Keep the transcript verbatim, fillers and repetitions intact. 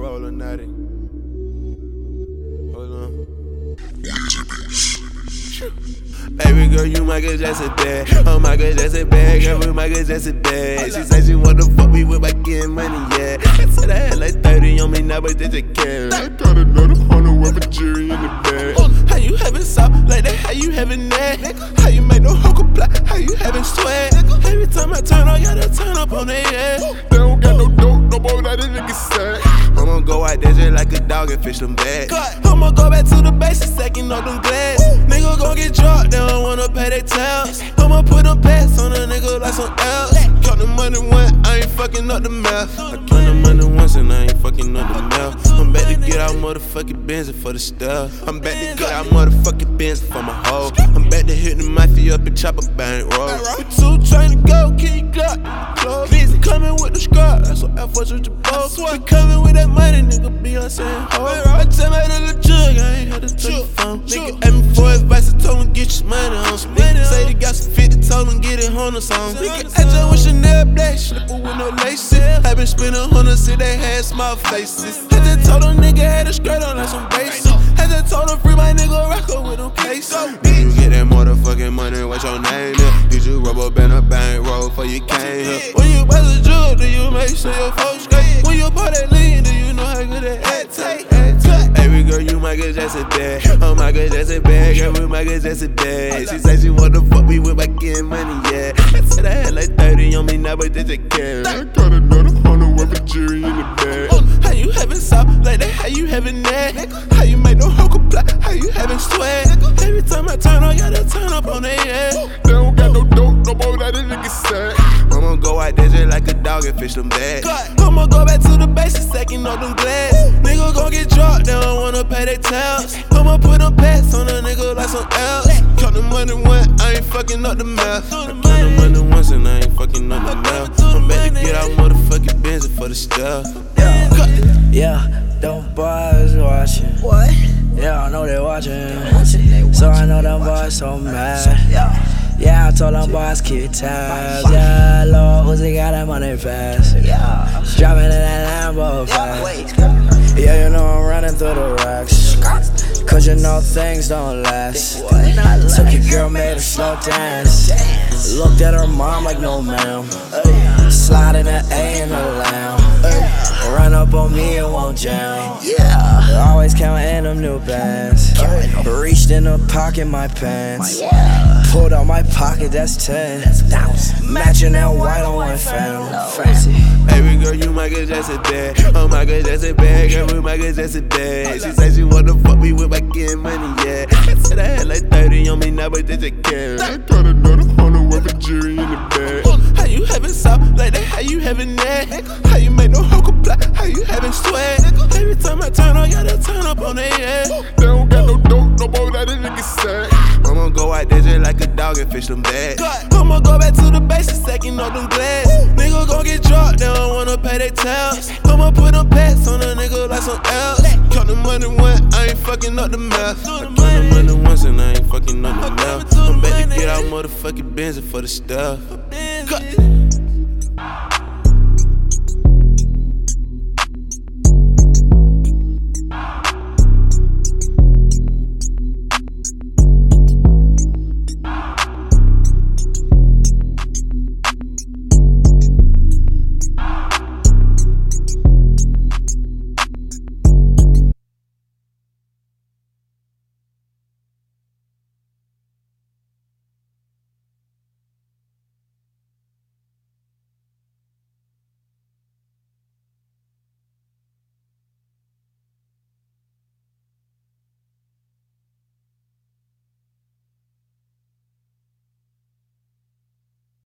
rolling at it. Hold on. Baby girl, you my girl, just a bad. Oh my God, just a bad girl, with my girl, just a bad. She said she wanna fuck me with my getting money, yeah. I said I had like thirty on me now, but they just care. I got another hundred with a jury in the bag. How you having sauce like that? How you having that? How you make no hoe comply? How you having sweat? Every time I turn on, gotta turn up on their ass. They don't got no dope, no more that a nigga sad. I'ma go out there just like a dog and fish them back. I'ma go back to the basics, stacking up them glass. Nigga gon' get dropped, they don't wanna pay their tails. I'ma put them pants on a nigga like some else. Count the money once, I ain't fucking up the math. I count the money once and I ain't fucking up the math. I'm back to get out motherfucking Benz for the stuff. I'm back to get out motherfucking Benz for my hoe. I'm back to hit the mafia up and chop a bank roll. We two trying to go, King Glock. Busy coming with the scrub, that's what F was with your boat. We coming with that money, nigga, Beyonce and hoe. I tell me to the jug, I ain't had to touch the phone. Nigga asked me for advice, I told him get your money on some. Nigga say they got some fifty, told him get it on the song. Nigga I just with Chanel black, slipper with no laces. I been spending hundreds, see they had small faces. I just told them nigga had a skirt on like some basic. I just told them free my nigga rocker with them cases. Did you get that motherfucking money, what's your name here? Did you rubber band a bank roll for you came here? When you bust a jug, do you make sure your folks straight? When you pour that lean, do you know how good that head take? Baby girl, you my girl, just a dad. Oh my God, just a bad girl, with my girl, just a dad. She said she wanna fuck me with my getting money, yeah. I said I had like thirty on me now, but they just care. I got another hundred with a jury in the bag. How you having sauce like that? How you having that? How you make no hoe comply? How you having sweat? Every time I turn on, gotta turn up on their ass. They don't got no dope, no more that a nigga sad. I'ma go out there just like a dog and fish them back. I'ma go back to the basics, stacking up them glass. Nigga gon' get dropped, they don't wanna pay their tails. I'ma put them pants on a nigga like some else. Count the money once, I ain't fucking up the math. I count the money once and I ain't fucking up the math. I'm back to get out motherfucking Benz for the stuff. Yeah, them boys watching. What? Yeah, I know they watching. So I know them boys so mad. Yeah, I told them boys keep tabs. Yeah, Lord Uzi got that money fast. Yeah. Driving in that Lambo fast. Yeah, you know I'm running through the racks. Cause you know things don't last. Took your girl, made her slow dance. Looked at her mom like no ma'am. Sliding the A in the lamb. Run up on me and won't jam. Yeah. Always counting them new bands. Reached in the pocket my pants. Pulled out my pocket, that's ten. Matching that white on one fan. Baby girl, you my girl, just a dad. Oh my God, just a bad girl, with my girl, just a dad. She said she wanna fuck me with my getting money, yeah. I said I had like thirty on me now, but they just care. I got another hundred with a jury in the bag. How you having sauce like that? How you having that? How you make no hoe comply? How you having sweat? Every time I turn on, gotta turn up on their ass. They don't got no dope, no more that a nigga sad. I'ma go out there just like a dog and fish them back. I'ma go back to the basics, stacking up them glass. Nigga gon' get dropped, they don't wanna pay their tails. I'ma put them pants on a nigga like some else. Count the money once, I ain't fucking up the math. I count the money once and I ain't fucking up the math. I'm back to get out motherfucking Benz for the stuff.